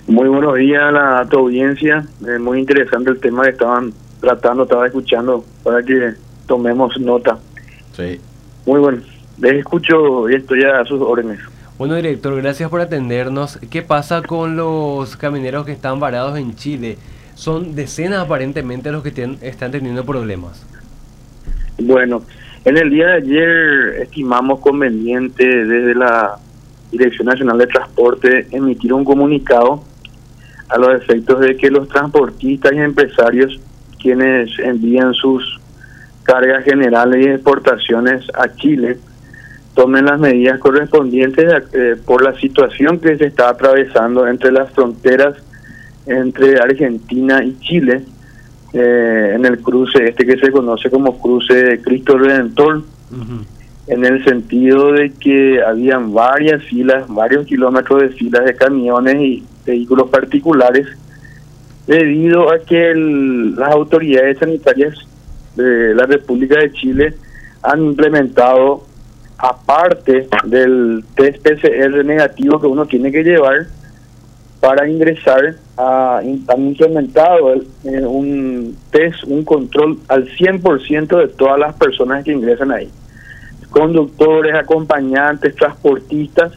Muy buenos días a tu audiencia. Muy interesante el tema que estaban tratando, estaba escuchando para que tomemos nota. Sí. Muy bueno. Les escucho y estoy a sus órdenes. Bueno, director, gracias por atendernos. ¿Qué pasa con los camioneros que están varados en Chile? Son decenas aparentemente los que están teniendo problemas. Bueno, en el día de ayer estimamos conveniente desde la Dirección Nacional de Transporte emitir un comunicado a los efectos de que los transportistas y empresarios quienes envían sus cargas generales y exportaciones a Chile tomen las medidas correspondientes por la situación que se está atravesando entre las fronteras entre Argentina y Chile, en el cruce que se conoce como cruce Cristo Redentor, en el sentido de que habían varias filas, varios kilómetros de filas de camiones y vehículos particulares, debido a que las autoridades sanitarias de la República de Chile han implementado, aparte del test PCR negativo que uno tiene que llevar para ingresar, han implementado un test, un control al 100% de todas las personas que ingresan ahí. Conductores, acompañantes, transportistas,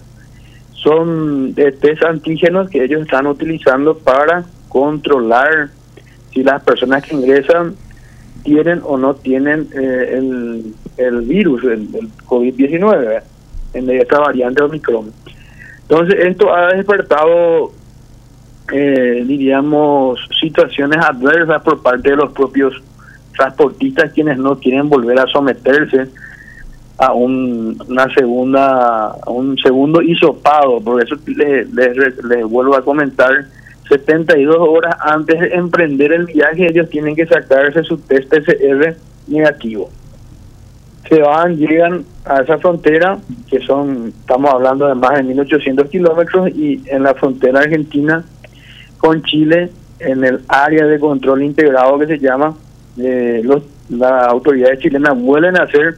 son test antígenos que ellos están utilizando para controlar si las personas que ingresan tienen o no tienen el virus, el COVID-19, en esta variante Omicron. Entonces esto ha despertado, diríamos, situaciones adversas por parte de los propios transportistas, quienes no quieren volver a someterse a un segundo hisopado. Por eso les vuelvo a comentar, 72 horas antes de emprender el viaje ellos tienen que sacarse su test PCR negativo. Llegan a esa frontera, que estamos hablando de más de 1800 kilómetros, y en la frontera argentina con Chile, en el área de control integrado que se llama, las autoridades chilenas vuelven a hacer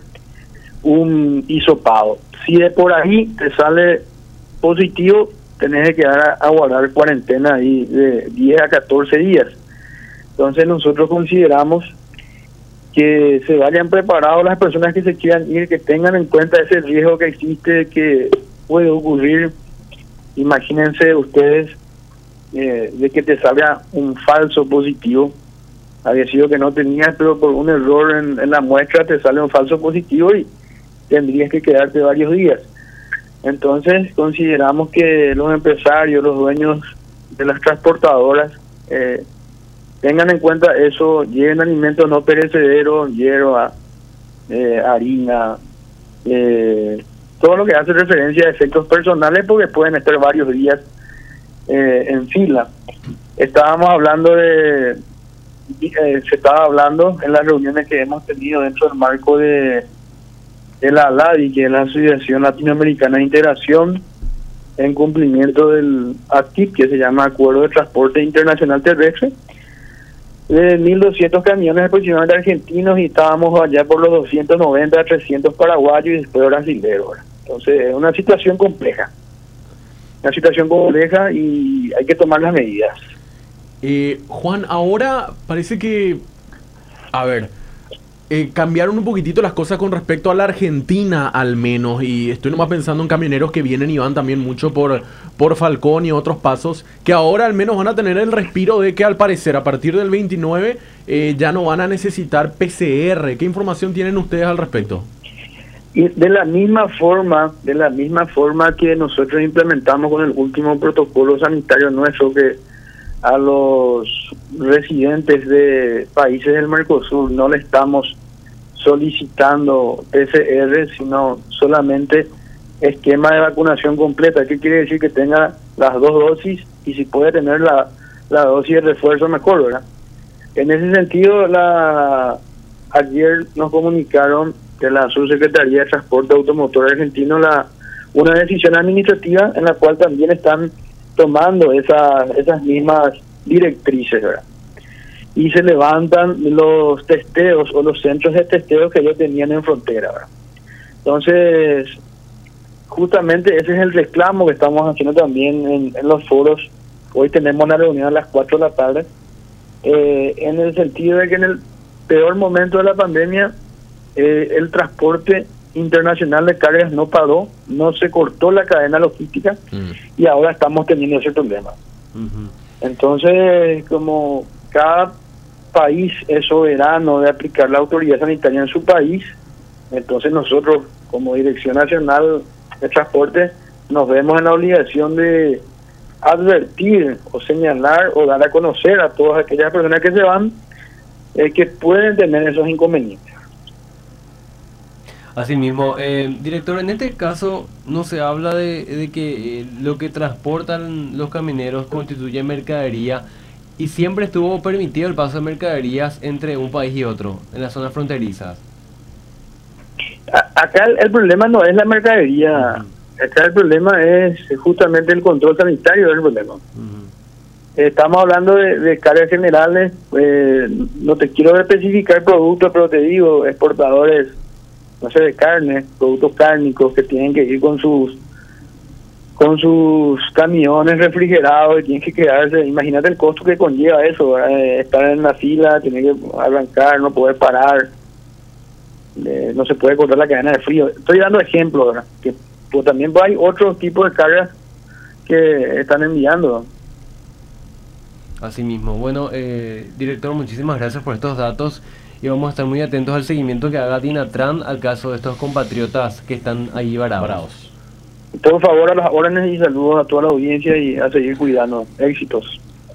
un hisopado. Si de por ahí te sale positivo, tenés que quedar a guardar cuarentena ahí de 10 a 14 días. Entonces nosotros consideramos que se vayan preparados las personas que se quieran ir, que tengan en cuenta ese riesgo que existe, que puede ocurrir. Imagínense ustedes de que te salga un falso positivo. Había sido que no tenías, pero por un error en la muestra te sale un falso positivo y tendrías que quedarte varios días. Entonces consideramos que los empresarios, los dueños de las transportadoras, tengan en cuenta eso, lleven alimentos no perecederos, hierba, harina, todo lo que hace referencia a efectos personales, porque pueden estar varios días en fila. Estábamos hablando se estaba hablando en las reuniones que hemos tenido dentro del marco de la ALADI, que es la Asociación Latinoamericana de Integración, en cumplimiento del ACTIP, que se llama Acuerdo de Transporte Internacional Terrestre, de 1.200 camiones aproximadamente argentinos, y estábamos allá por los 290 a 300 paraguayos y después brasileños. Entonces es una situación compleja. Y hay que tomar las medidas. Juan, ahora parece que, cambiaron un poquitito las cosas con respecto a la Argentina, al menos, y estoy nomás pensando en camioneros que vienen y van también mucho por Falcón y otros pasos, que ahora al menos van a tener el respiro de que al parecer a partir del 29 ya no van a necesitar PCR. ¿Qué información tienen ustedes al respecto? Y de la misma forma que nosotros implementamos con el último protocolo sanitario nuestro, que a los residentes de países del Mercosur no le estamos solicitando PCR, sino solamente esquema de vacunación completa. ¿Qué quiere decir? Que tenga las 2 dosis, y si puede tener la dosis de refuerzo, mejor, ¿verdad? En ese sentido, ayer nos comunicaron de la Subsecretaría de Transporte Automotor Argentino una decisión administrativa en la cual también están tomando esas mismas directrices, ¿verdad? Y se levantan los testeos o los centros de testeo que ellos tenían en frontera, ¿verdad? Entonces, justamente ese es el reclamo que estamos haciendo también en los foros hoy tenemos una reunión a las 4 de la tarde, en el sentido de que en el peor momento de la pandemia, el transporte internacional de cargas no paró, no se cortó la cadena logística y ahora estamos teniendo ese problema. Entonces, como cada país es soberano de aplicar la autoridad sanitaria en su país, entonces nosotros como Dirección Nacional de Transporte nos vemos en la obligación de advertir o señalar o dar a conocer a todas aquellas personas que se van que pueden tener esos inconvenientes. Asimismo, director, en este caso no se habla de que lo que transportan los camioneros constituye mercadería y siempre estuvo permitido el paso de mercaderías entre un país y otro en las zonas fronterizas. Acá el problema no es la mercadería, acá el problema es justamente el control sanitario del problema. Estamos hablando de cargas generales, no te quiero especificar productos, pero te digo, exportadores, no sé, de carne, productos cárnicos que tienen que ir con sus camiones refrigerados y tienen que quedarse. Imagínate el costo que conlleva eso, estar en la fila, tener que arrancar, no poder parar, no se puede cortar la cadena de frío. Estoy dando ejemplos, ¿verdad? Que pues, también hay otros tipos de cargas que están enviando. Así mismo. Bueno, director, muchísimas gracias por estos datos y vamos a estar muy atentos al seguimiento que haga Dinatran al caso de estos compatriotas que están ahí varados. Por favor, a las órdenes y saludos a toda la audiencia y a seguir cuidando. Éxitos.